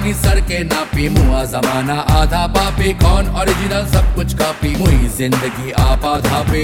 जवानी सर के नापी, मुआ जमाना आधा पापी, कौन ओरिजिनल सब कुछ कापी, मुई जिंदगी आपा धापी।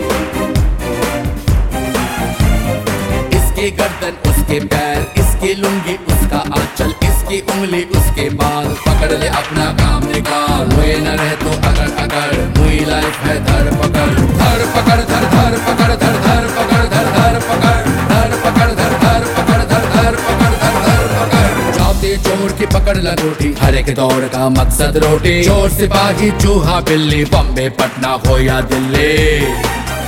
इसकी गर्दन उसके पैर, इसकी लुंगी उसका आंचल, इसकी उंगली उसके बाल, पकड़ ले अपना काम निकाल, मुई न रहे तो अगर मुई लाइफ है धर पकड़, धर पकड़ धर धर पकड़ धर धर पकड़ धर धर पकड़, धर पकड़ धर धर पकड़ धर धर पकड़ धर धर पकड़। जाते चोर की पकड़ लंगोटी, हर एक दौड़ का मकसद रोटी, चोर सिपाही चूहा बिल्ली, बम्बे पटना हो या दिल्ली।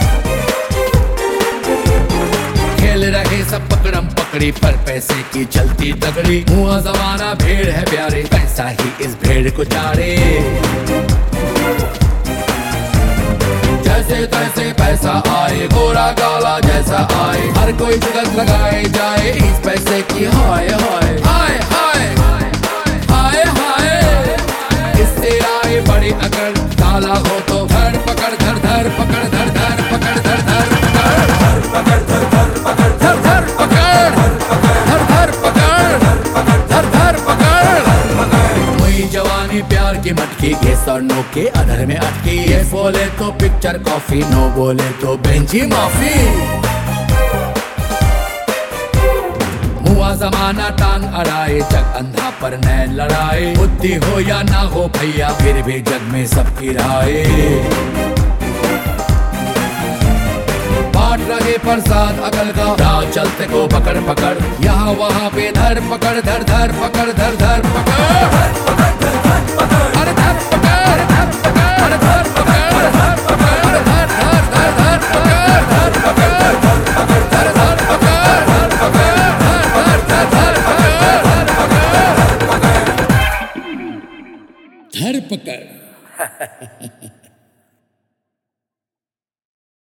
खेल रहे सब पकड़म पकड़ी, पर पैसे की चलती तगड़ी, हुआ जमाना भेड़ है प्यारे, पैसा ही इस भेड़ को चारे। जैसे तैसे पैसा आए, गोरा काला जैसा आए, हर कोई जुगत लगाए जाए, इस पैसे की हाय हाय हाय हाय हाय हाय। इससे आए बड़ी अकड़, काला हो तो धर पकड़ धर धर पकड़ धर धर पकड़ धर धर पकड़ धर पकड़ धर धर पकड़ धर धर पकड़ धर धर पकड़। वही जवानी प्यार की मटकी, येस और नो के अधर में अटकी, येस बोले तो पिक्चर कॉफी, नो बोले तो बेंची माफी। हुआ जमाना टांग अड़ाए, जग अंधा पर नैन लड़ाए, बुद्धि हो या ना हो भैया, फिर भी जग में सबकी राय। बांट रहे प्रसाद अकल का, राह चलते को पकड़ पकड़, यहाँ वहाँ पे धर पकड़ धर धर पकड़ धर धर पकड़, अरे धर पकड़ धर पकड़ अरे धर पकड़ धर पकड़ धर धर धर धर पकड़ धर पकड़ धर पकड़ धर धर पकड़ धर पकड़ धर धर धर पकड़ धर पकड़।